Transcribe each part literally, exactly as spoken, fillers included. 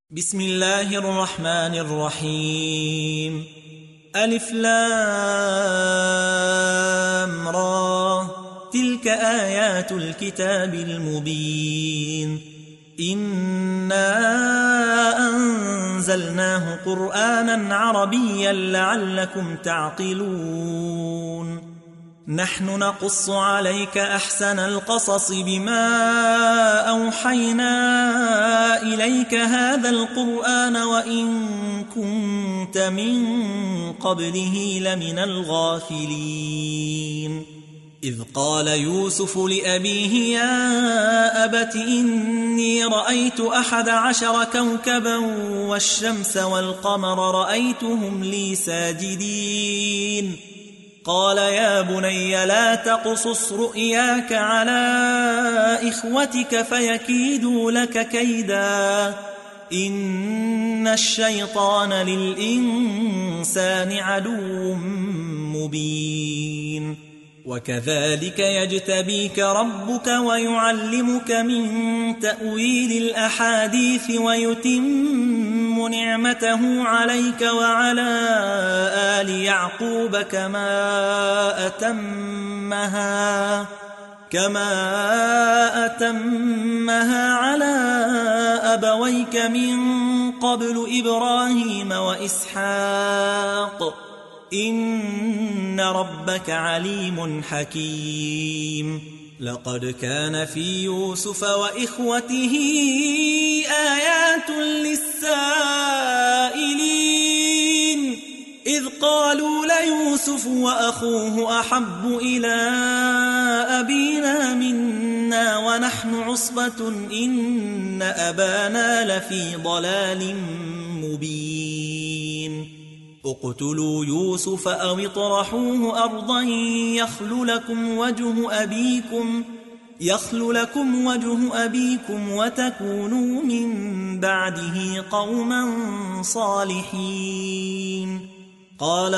بسم الله الرحمن الرحيم. ألف لام را، تلك آيات الكتاب المبين. إنا أنزلناه قرآنا عربيا لعلكم تعقلون. نحن نقص عليك أحسن القصص بما أوحينا إليك هذا القرآن وإن كنت من قبله لمن الغافلين. إذ قال يوسف لأبيه يا أبت إني رأيت أحد عشر كوكبا والشمس والقمر رأيتهم لي ساجدين. قال يا بني لا تقصص رؤياك على إخوتك فيكيدوا لك كيدا، إن الشيطان للإنسان عدو مبين. وكذلك يجتبيك ربك ويعلمك من تأويل الأحاديث ويتم نعمته عليك وعلى آل يعقوب كما أتمها كما أتمها على أبويك من قبل إبراهيم وإسحاق إن ربك عليم حكيم. لقد كان في يوسف وإخوته آيات للسائلين إذ قالوا ليوسف وأخوه أحب إلى أبينا منا ونحن عصبة إن أبانا لفي ضلال مبين. اقتلوا يوسف أو اطرحوه أرضا يخل لكم وجه أبيكم يخل لكم وجه أبيكم وتكونوا من بعده قوما صالحين. قال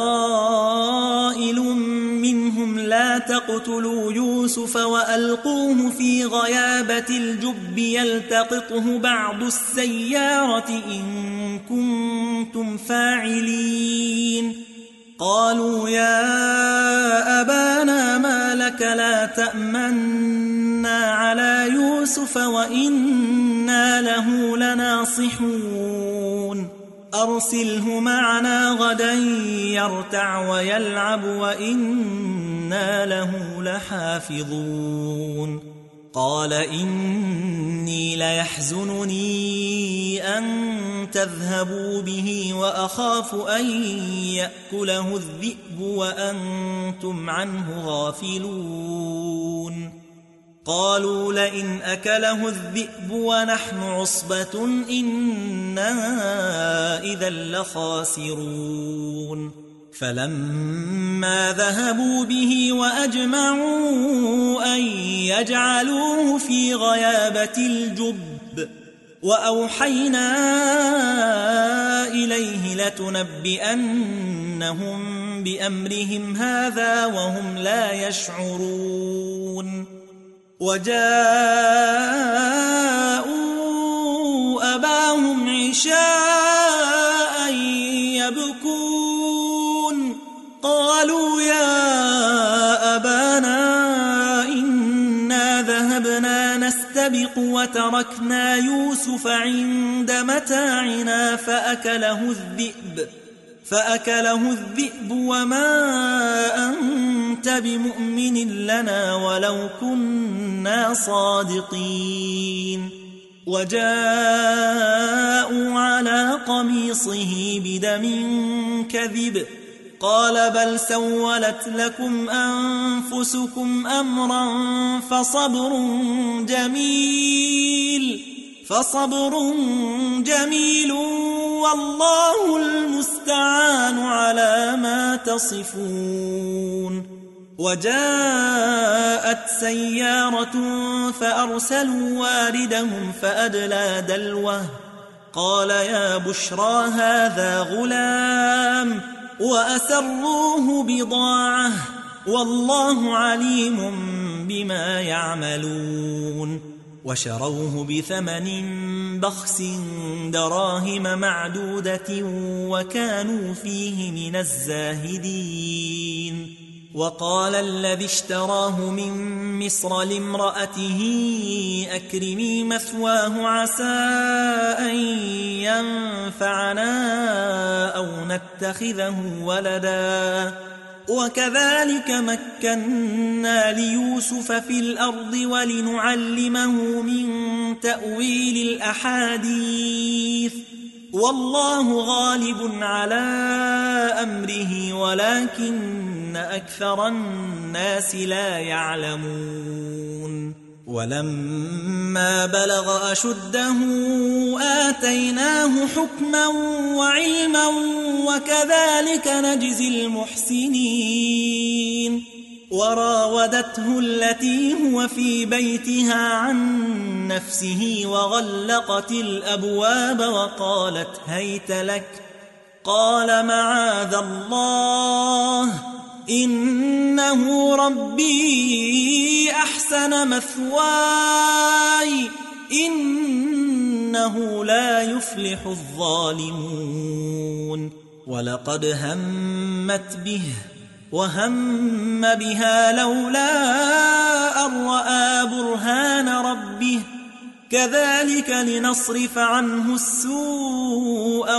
قائل منهم لا تقتلوا يوسف وألقوه في غيابة الجب يلتقطه بعض السيارة إن كنتم فاعلين. قالوا يا أبانا ما لك لا تأمنا على يوسف وإنا له لناصحون. أرسله معنا غدا يرتع ويلعب وإنا له لحافظون. قال إني ليحزنني أن تذهبوا به وأخاف أن يأكله الذئب وأنتم عنه غافلون. قالوا لئن أكله الذئب ونحن عصبة إنا إذا لخاسرون. فلما ذهبوا به وأجمعوا أن يجعلوه في غيابة الجب وأوحينا إليه لتنبئنهم بأمرهم هذا وهم لا يشعرون. وجاءوا أباهم عشاء يبكون. قالوا يا أبانا إنا ذهبنا نستبق وتركنا يوسف عند متاعنا فأكله الذئب فأكله الذئب وما أنت بمؤمن لنا ولو كنا صادقين. وجاءوا على قميصه بدم كذب قال بل سولت لكم أنفسكم أمرا فصبر جميل فصبر جميل والله المستعان على ما تصفون. وجاءت سيارة فأرسلوا واردهم فأدلى دلوه قال يا بشرى هذا غلام وأسروه بضاعة والله عليم بما يعملون. وشروه بثمن بخس دراهم معدودة وكانوا فيه من الزاهدين. وقال الذي اشتراه من مصر لامرأته أكرمي مثواه عسى أن ينفعنا أو نتخذه ولدا وكذلك مكنا ليوسف في الأرض ولنعلمه من تأويل الأحاديث والله غالب على أمره ولكن أكثر الناس لا يعلمون. ولما بلغ أشده آتيناه حكما وعلما وكذلك نجزي المحسنين. وراودته التي هو في بيتها عن نفسه وغلقت الأبواب وقالت هيت لك قال معاذ الله إنه ربي أحسن مثواي إنه لا يفلح الظالمون. ولقد همت به وهم بها لولا أن رأى برهان ربه كذلك لنصرف عنه السوء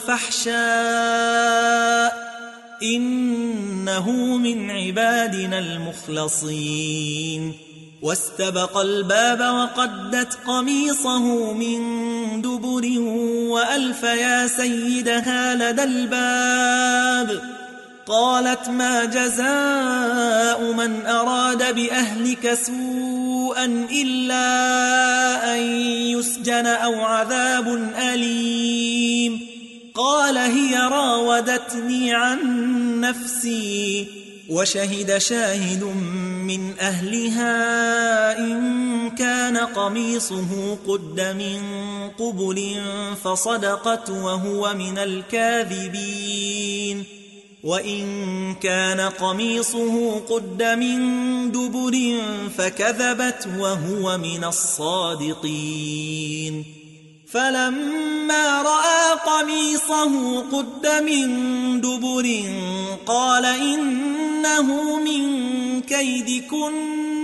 والفحشاء إنه من عبادنا المخلصين. واستبق الباب وقدت قميصه من دبر وألف يا سيدها لدى الباب قالت ما جزاء من أراد بأهلك سوءا إلا أن يسجن أو عذاب أليم. قال هي راودتني عن نفسي وشهد شاهد من أهلها إن كان قميصه قد من قبل فصدقت وهو من الكاذبين وإن كان قميصه قد من دبر فكذبت وهو من الصادقين. فلما رأى قميصه قد من دبر قال إنه من كيدكن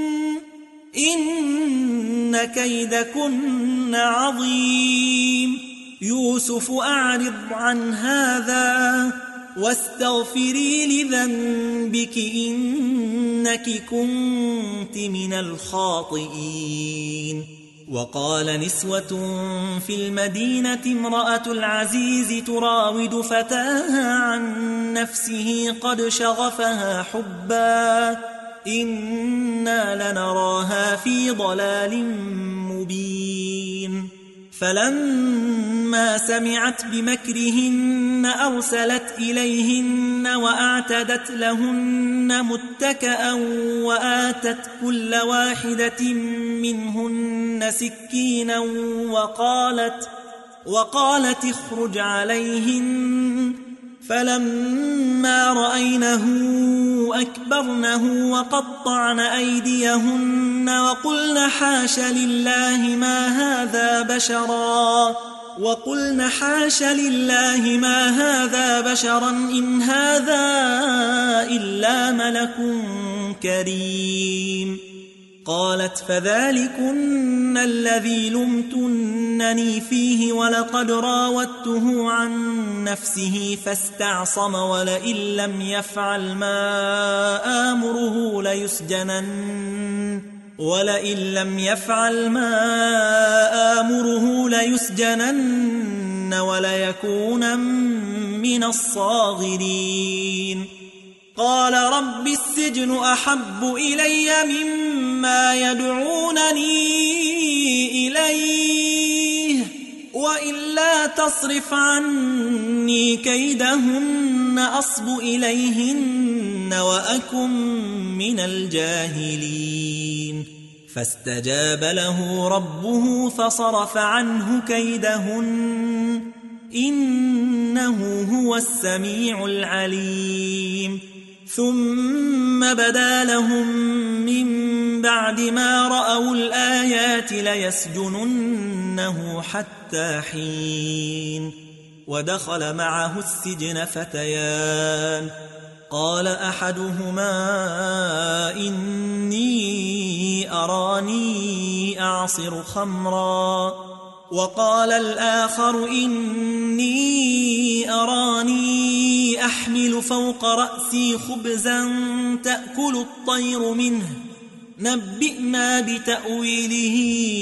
إن كيدكن عظيم. يوسف أعرض عن هذا واستغفري لذنبك إنك كنت من الخاطئين. وقال نسوة في المدينة امرأة العزيز تراود فتاها عن نفسه قد شغفها حبا إنا لنراها في ضلال مبين. فلما سمعت بمكرهن أرسلت إليهن وأعتدت لهن متكأ وآتت كل واحدة منهن سكينا وقالت, وقالت اخرج عليهن. فلما رأينه أكبرنه وقطعن أيديهن وقلن حاش لله ما هذا بشرا وقلن حاش لله ما هذا بشرا إن هذا إلا ملك كريم. قالت فذلكن الذي لمتنني فيه ولقد راودته عن نفسه فاستعصم ولئن لم يفعل ما آمره ليسجنن ولئن لم يفعل ما آمره ليسجنن وليكون من الصاغرين. قال رب السجن أحب إلي مما يدعونني إليه وإلا تصرف عني كيدهن أصب إليهن وأكن من الجاهلين. فاستجاب له ربه فصرف عنه كيدهن إنه هو السميع العليم. ثم بدا لهم من بعد ما رأوا الآيات ليسجننه حتى حين ودخل معه السجن فتيان قال أحدهما إني أراني أعصر خمرا وقال الآخر إني أراني أحمل فوق رأسي خبزا تأكل الطير منه نبئنا بتأويله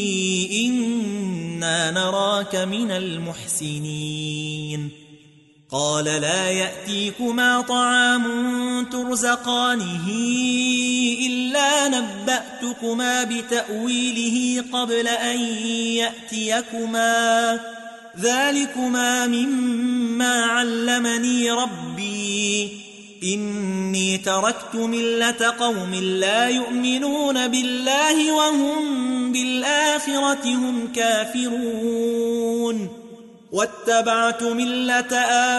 إنا نراك من المحسنين قال لا يأتيكما طعام ترزقانه إلا نبأتكما بتأويله قبل أن يأتيكما ذلكما مما علمني ربي إني تركت ملة قوم لا يؤمنون بالله وهم بالآخرة هم كافرون واتبعت ملة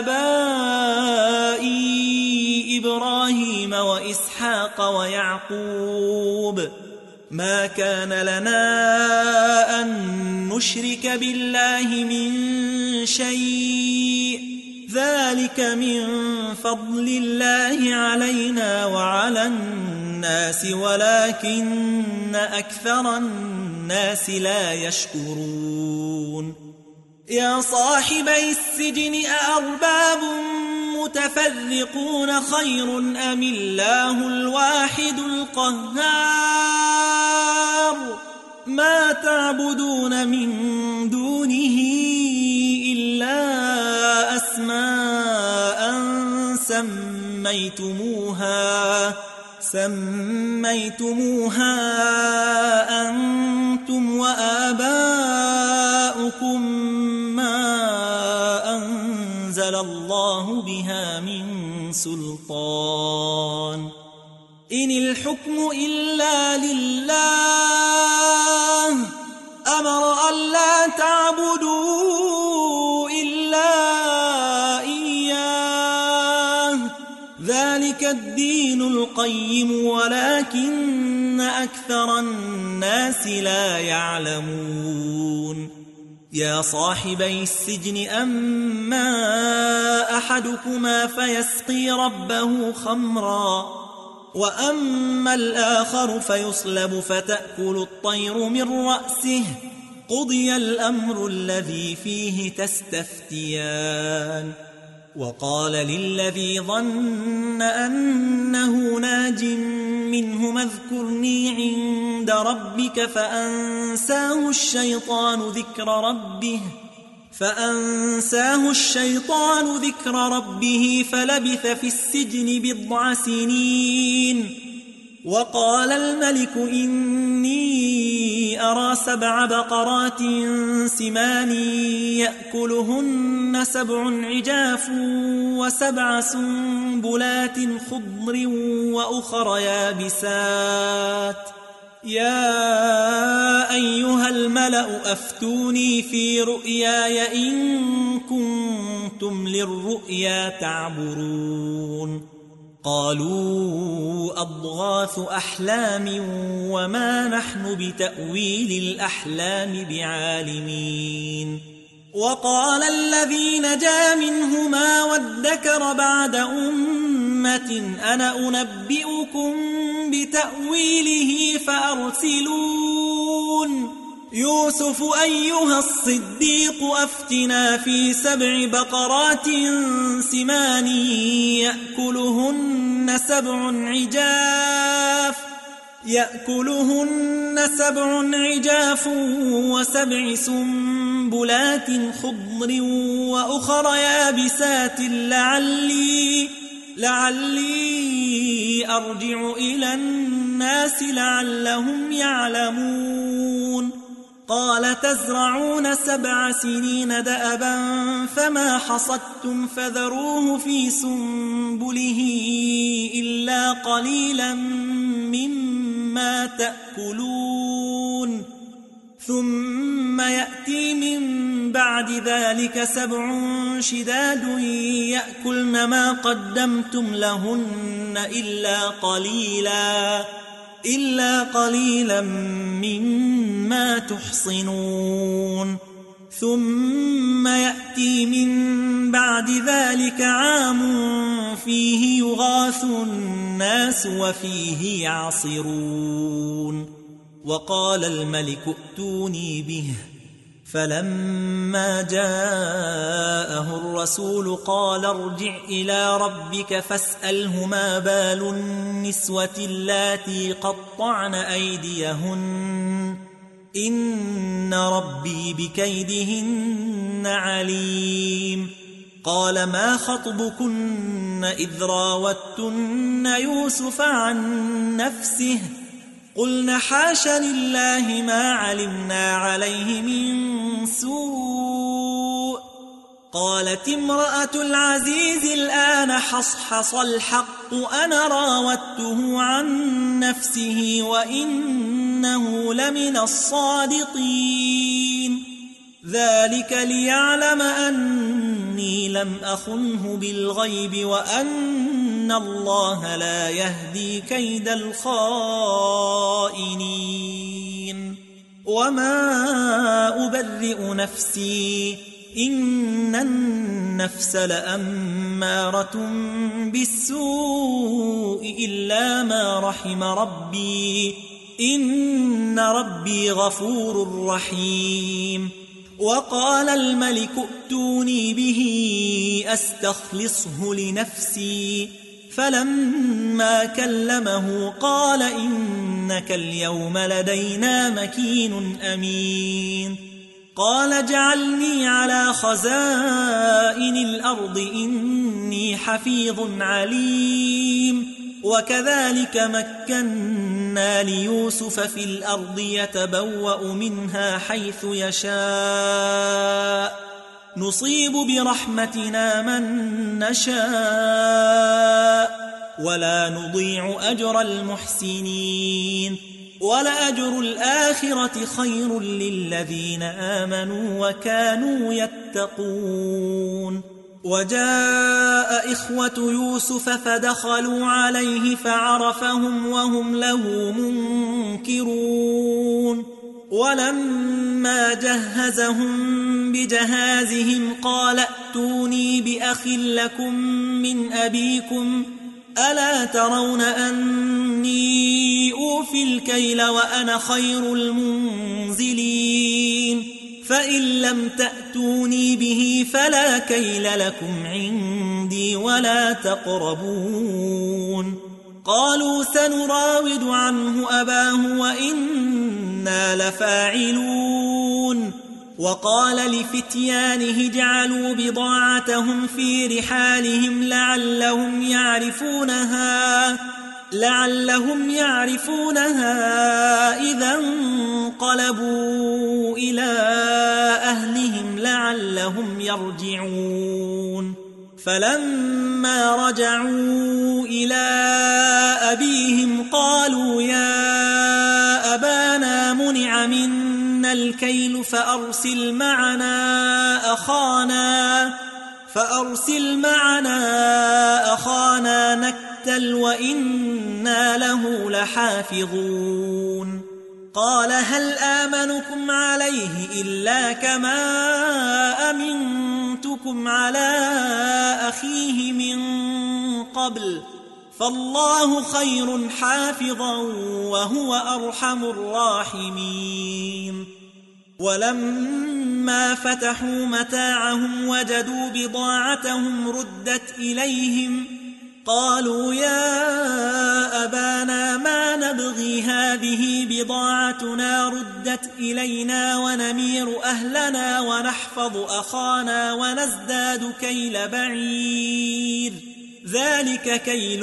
آبائي إبراهيم وإسحاق ويعقوب ما كان لنا أن نشرك بالله من شيء ذلك من فضل الله علينا وعلى الناس ولكن أكثر الناس لا يشكرون يا صاحبي السجن أأرباب متفرقون خير أم الله الواحد القهار ما تعبدون من دونه إلا أسماء سميتموها سميتموها أنتم وآباؤكم ما أنزل الله بها من سلطان إن الحكم إلا لله أمر ألا تعبدوا إلا إياه ذلك الدين القيم ولكن أكثر الناس لا يعلمون يا صاحبي السجن أما أحدكما فيسقي ربه خمرا وأما الآخر فيصلب فتأكل الطير من رأسه قضي الأمر الذي فيه تستفتيان وقال للذي ظن أنه ناج منهما اذكرني عند ربك فأنساه الشيطان ذكر ربه فأنساه الشيطان ذكر ربه فلبث في السجن بضع سنين وقال الملك إني أرى سبع بقرات سمان يأكلهن سبع عجاف وسبع سنبلات خضر وأخر يابسات يا أيها الملأ أفتوني في رؤياي إن كنتم للرؤيا تعبرون قالوا أضغاث أحلام وما نحن بتأويل الأحلام بعالمين وقال الذي نجا منهما وادكر بعد أمة أنا أنبئكم بتأويله فأرسلون يوسف أيها الصديق أفتنا في سبع بقرات سمان يأكلهن سبع عجاف يأكلهن سبع عجاف وسبع سنبلات خضر وأخر يابسات لعلي لعلي أرجع إلى الناس لعلهم يعلمون قال تزرعون سبع سنين دأبا فما حصدتم فذروه في سنبله إلا قليلا مما تأكلون ثم يأتي من بعد ذلك سبع شداد يأكلن ما قدمتم لهن إلا قليلا إلا قليلا مما تحصنون ثم يأتي من بعد ذلك عام فيه يغاث الناس وفيه يعصرون وقال الملك ائتوني به فلما جاءه الرسول قال ارجع إلى ربك فاسأله ما بال النسوة اللاتي قطعن أيديهن إن ربي بكيدهن عليم قال ما خطبكن إذ راوتن يوسف عن نفسه قلنا حاش لله ما علمنا عليه من سوء قالت امرأة العزيز الآن حصحص الحق أنا راودته عن نفسه وإنه لمن الصادقين ذلك ليعلم أني لم أخنه بالغيب وأن الله لا يهدي كيد الخائنين وما أبرئ نفسي إن النفس لأمارة بالسوء إلا ما رحم ربي إن ربي غفور رحيم وقال الملك ائتوني به أستخلصه لنفسي فلما كلمه قال إنك اليوم لدينا مكين أمين قال اجعلني على خزائن الأرض إني حفيظ عليم وكذلك مكنا ليوسف في الأرض يتبوأ منها حيث يشاء نصيب برحمتنا من نشاء ولا نضيع أجر المحسنين ولأجر الآخرة خير للذين آمنوا وكانوا يتقون وجاء إخوة يوسف فدخلوا عليه فعرفهم وهم له منكرون ولما جهزهم بجهازهم قال ائتوني بأخ لكم من أبيكم ألا ترون أني أوفي الكيل وأنا خير المنزلين فإن لم تأتوني به فلا كيل لكم عندي ولا تقربون قالوا سنراود عنه أباه وإنا لفاعلون وقال لفتيانه اجعلوا بضاعتهم في رحالهم لعلهم يعرفونها لعلهم يعرفونها إذا انقلبوا إلى أهلهم لعلهم يرجعون فلما رجعوا إلى أبيهم قالوا يا أبانا منع منا الكيل فأرسل معنا أخانا فأرسل معنا أخانا نكتل وإنا له لحافظون قال هل آمنكم عليه إلا كما أمنتكم على أخيه من قبل فالله خير حافظا وهو أرحم الراحمين ولما فتحوا متاعهم وجدوا بضاعتهم ردت إليهم قالوا يا أبانا ما نبغي هذه بضاعتنا ردت إلينا ونمير أهلنا ونحفظ أخانا ونزداد كيل بعير ذلك كيل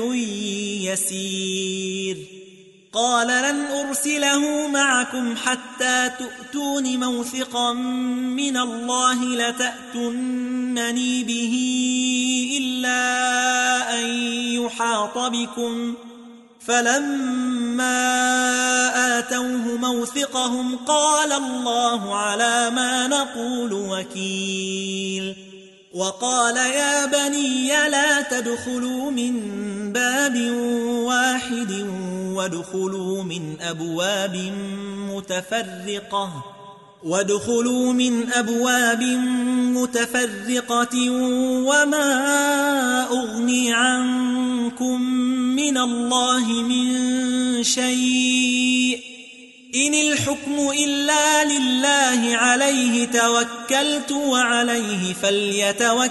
يسير قال لن أرسله معكم حتى تؤتون موثقا من الله لتأتونني به إلا أن يحاط بكم فلما آتوه موثقهم قال الله على ما نقول وكيل وقال يا بني لا تدخلوا من باب واحد وادخلوا من أبواب متفرقة وادخلوا من أبواب متفرقة وما أغني عنكم من الله من شيء إن الحكم إلا لله عليه توكلت وعليه فليتوكل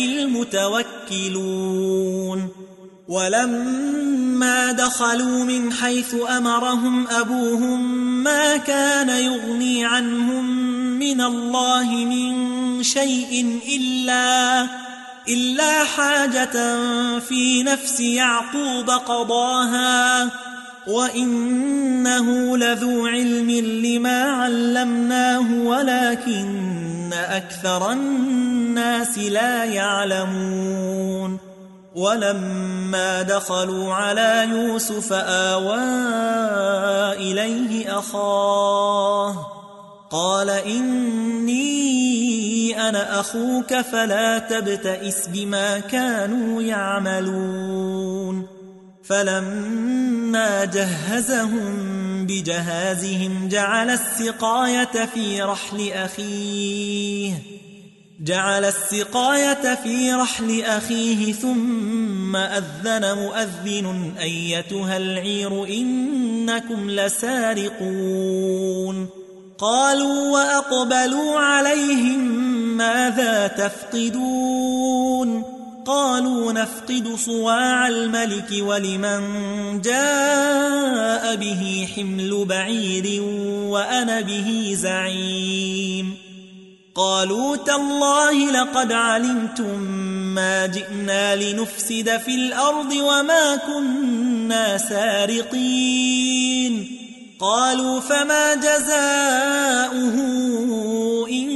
المتوكلون ولما دخلوا من حيث أمرهم أبوهم ما كان يغني عنهم من الله من شيء إلا, إلا حاجة في نفس يعقوب قضاها وإنه لذو علم لما علمناه ولكن أكثر الناس لا يعلمون ولما دخلوا على يوسف آوى إليه أخاه قال إني أنا أخوك فلا تبتئس بما كانوا يعملون فلما جهزهم بجهازهم جعل السقاية في رحل أخيه جعل السقاية في رحل أخيه ثم أذن مؤذن أيتها العير إنكم لسارقون قالوا وأقبلوا عليهم ماذا تفقدون قالوا نفقد صواع الملك ولمن جاء به حمل بعير وأنا به زعيم قالوا تالله لقد علمتم ما جئنا لنفسد في الأرض وما كنا سارقين قالوا فما جزاؤه إن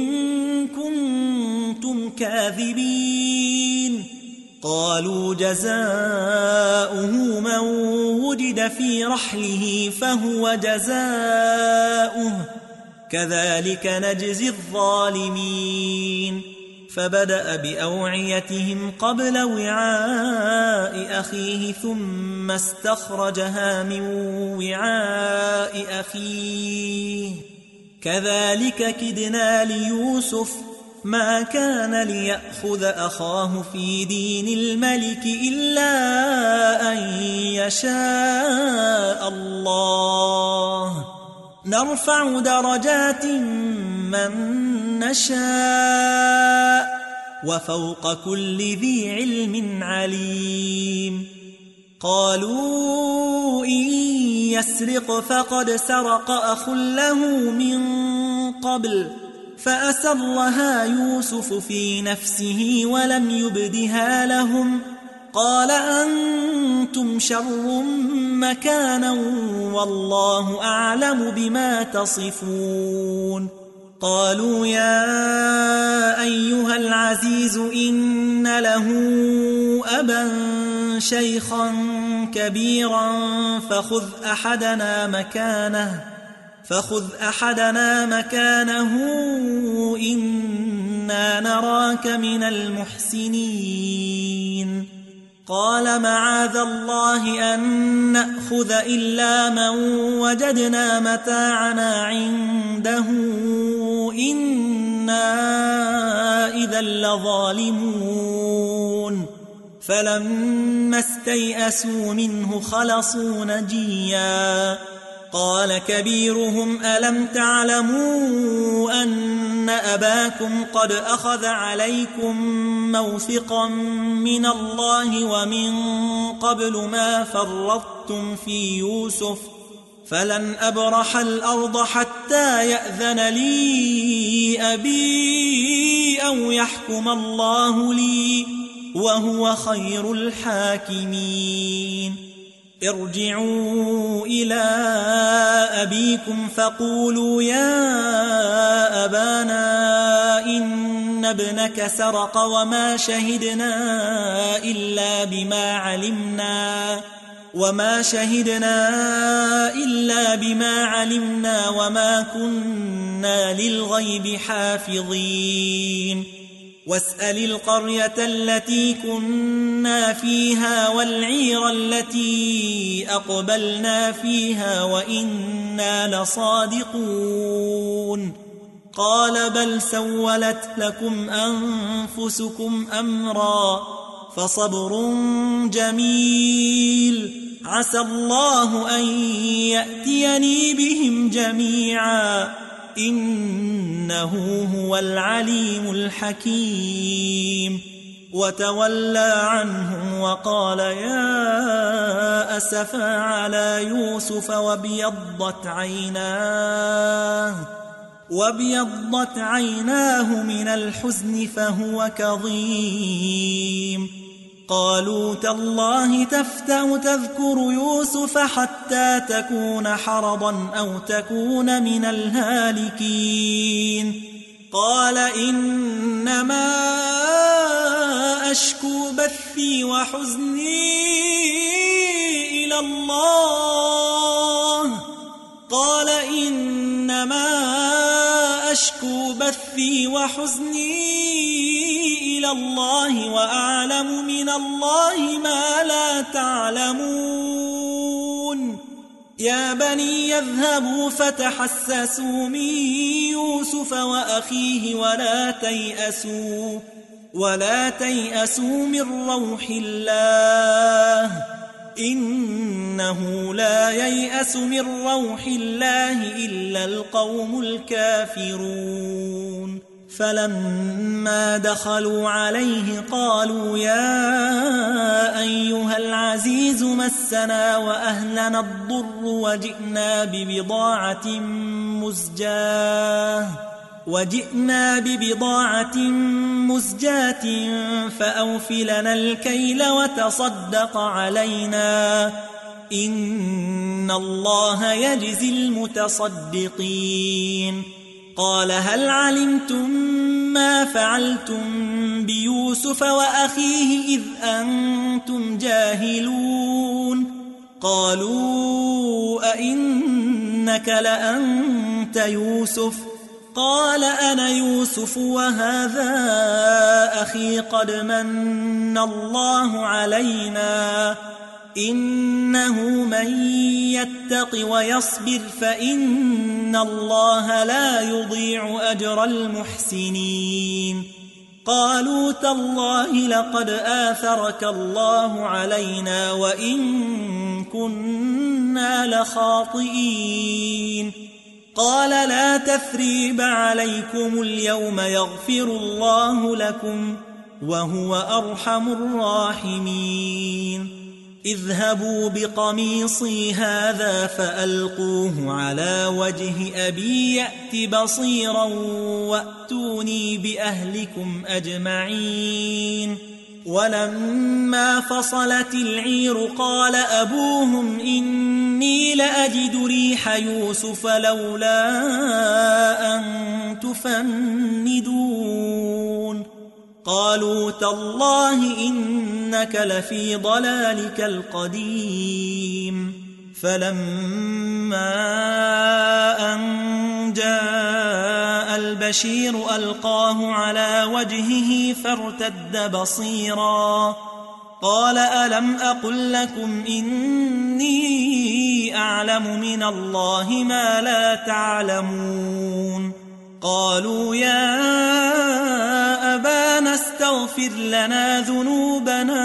كنتم كاذبين قالوا جزاؤه من وجد في رحله فهو جزاؤه كذلك نجزي الظالمين فبدأ بأوعيتهم قبل وعاء أخيه ثم استخرجها من وعاء أخيه كذلك كدنا ليوسف ما كان ليأخذ أخاه في دين الملك إلا أن يشاء الله نرفع درجات من نشاء وفوق كل ذي علم عليم قالوا إن يسرق فقد سرق أخ له من قبل فأسرها يوسف في نفسه ولم يبدها لهم قال أنتم شر مكانا والله أعلم بما تصفون قالوا يا أيها العزيز إن له أبا شيخا كبيرا فخذ أحدنا مكانه فخذ أحدنا مكانه إنا نراك من المحسنين قال معاذ الله أن نأخذ إلا من وجدنا متاعنا عنده إنا إذا لظالمون فلما استيئسوا منه خلصوا نجيا قال كبيرهم ألم تعلموا أن أباكم قد أخذ عليكم موثقا من الله ومن قبل ما فرطتم في يوسف فلن أبرح الأرض حتى يأذن لي أبي أو يحكم الله لي وهو خير الحاكمين ارجعوا إلى أبيكم فقولوا يا أبانا إن ابنك سرق وما شهدنا إلا بما علمنا وما شهدنا إلا بما علمنا وما كنا للغيب حافظين واسأل القرية التي كنا فيها والعير التي أقبلنا فيها وإنا لصادقون قال بل سولت لكم أنفسكم أمرا فصبر جميل عسى الله أن يأتيني بهم جميعا إنه هو العليم الحكيم وتولى عنهم وقال يا أسفا على يوسف وابيضت عيناه وابيضت عيناه من الحزن فهو كظيم قالوا تالله تفتأ تذكر يوسف حتى تكون حرضا أو تكون من الهالكين قال إنما أشكو بثي وحزني إلى الله قال إنما أشكو بثي وحزني إلى الله وأعلم من الله ما لا تعلمون يا بني يذهبوا فتحسسوا من يوسف وأخيه ولا تيأسوا ولا تيأسوا من روح الله إنه لا ييأس من روح الله إلا القوم الكافرون فلما دخلوا عليه قالوا يا أيها العزيز مسنا وأهلنا الضر وجئنا ببضاعة مزجاة وجئنا ببضاعة مزجاة فأوف لنا الكيل وتصدق علينا إن الله يجزي المتصدقين قال هل علمتم ما فعلتم بيوسف وأخيه إذ أنتم جاهلون قالوا أئنك لأنت يوسف قال أنا يوسف وهذا أخي قد من الله علينا إنه من يتق ويصبر فإن الله لا يضيع أجر المحسنين قالوا تالله لقد آثرك الله علينا وإن كنا لخاطئين قال لا تثريب عليكم اليوم يغفر الله لكم وهو أرحم الراحمين اذهبوا بقميصي هذا فألقوه على وجه أبي يأت بصيرا وأتوني بأهلكم أجمعين ولما فصلت العير قال أبوهم إني لأجد ريح يوسف لولا أن تفندون قالوا تالله إنك لفي ضلالك القديم فلما أن جاء البشير ألقاه على وجهه فارتد بصيرا قال ألم أقل لكم إني أعلم من الله ما لا تعلمون قالوا يا أبانا استغفر لنا ذنوبنا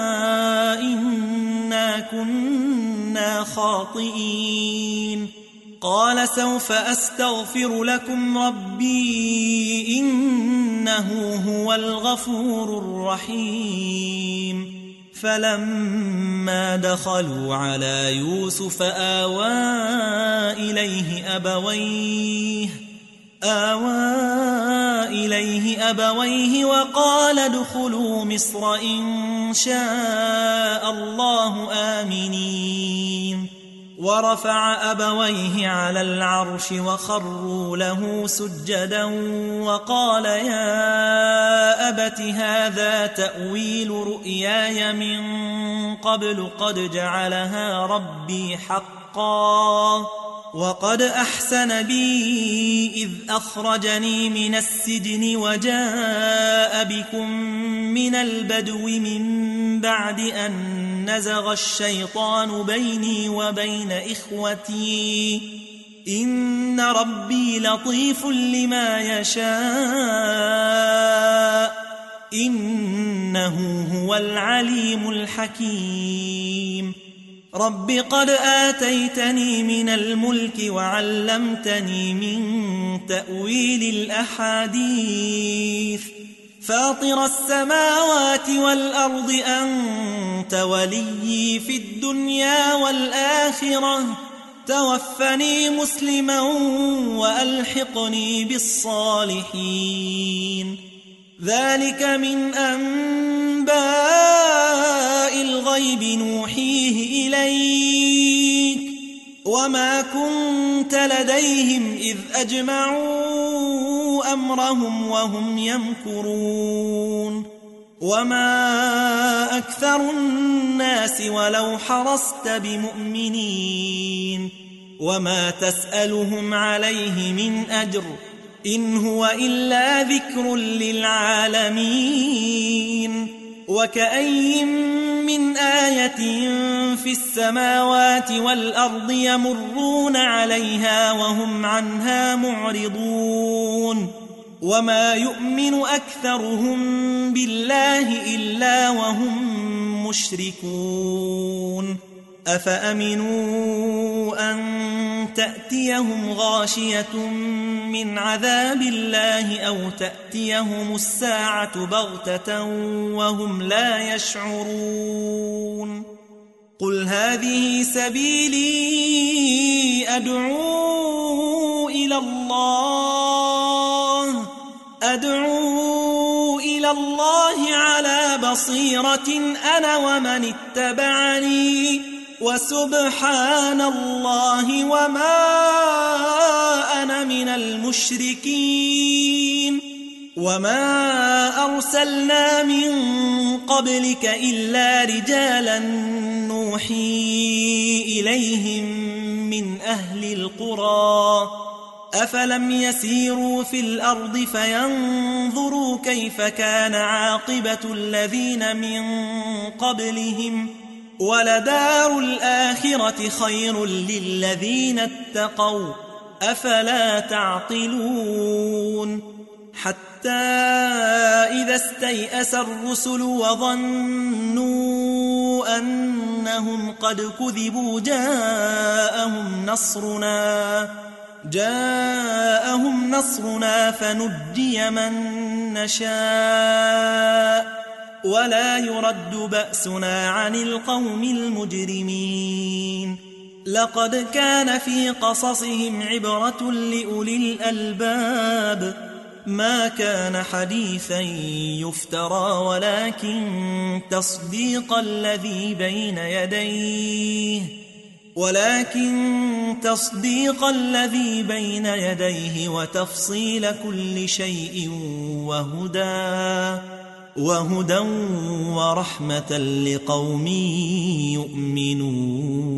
إنا كنا خاطئين قال سوف أستغفر لكم ربي إنه هو الغفور الرحيم فلما دخلوا على يوسف آوى إليه أبويه آوى إليه أبويه وقال ادخلوا مصر إن شاء الله آمنين ورفع أبويه على العرش وخروا له سجدا وقال يا أبت هذا تأويل رؤياي من قبل قد جعلها ربي حقا وقد أحسن بي إذ أخرجني من السجن وجاء بكم من البدو من بعد أن نزغ الشيطان بيني وبين إخوتي إن ربي لطيف لما يشاء إنه هو العليم الحكيم رب قد آتيتني من الملك وعلمتني من تأويل الأحاديث فاطر السماوات والأرض أنت وليي في الدنيا والآخرة توفني مسلما وألحقني بالصالحين ذلك من أنباء الغيب نوحيه إليك وما كنت لديهم إذ أجمعوا أمرهم وهم يمكرون وما أكثر الناس ولو حرصت بمؤمنين وما تسألهم عليه من أجر إن هو إلا ذكر للعالمين وكأي من آية في السماوات والأرض يمرون عليها وهم عنها معرضون وما يؤمن أكثرهم بالله إلا وهم مشركون أفأمنوا أن تأتيهم غاشية من عذاب الله أو تأتيهم الساعة بغتة وهم لا يشعرون قل هذه سبيلي أدعو إلى الله أدعو إلى الله على بصيرة أنا ومن اتبعني وسبحان الله وما أنا من المشركين وما أرسلنا من قبلك إلا رجالا نوحي إليهم من أهل القرى أفلم يسيروا في الأرض فينظروا كيف كان عاقبة الذين من قبلهم ولدار الآخرة خير للذين اتقوا أفلا تعقلون حتى إذا استيأس الرسل وظنوا أنهم قد كذبوا جاءهم نصرنا جاءهم نصرنا فنجي من نشاء ولا يرد بأسنا عن القوم المجرمين لقد كان في قصصهم عبرة لأولي الألباب ما كان حديثا يفترى ولكن تصديق الذي بين يديه ولكن تصديق الذي بين يديه وتفصيل كل شيء وهدى وهدى ورحمة لقوم يؤمنون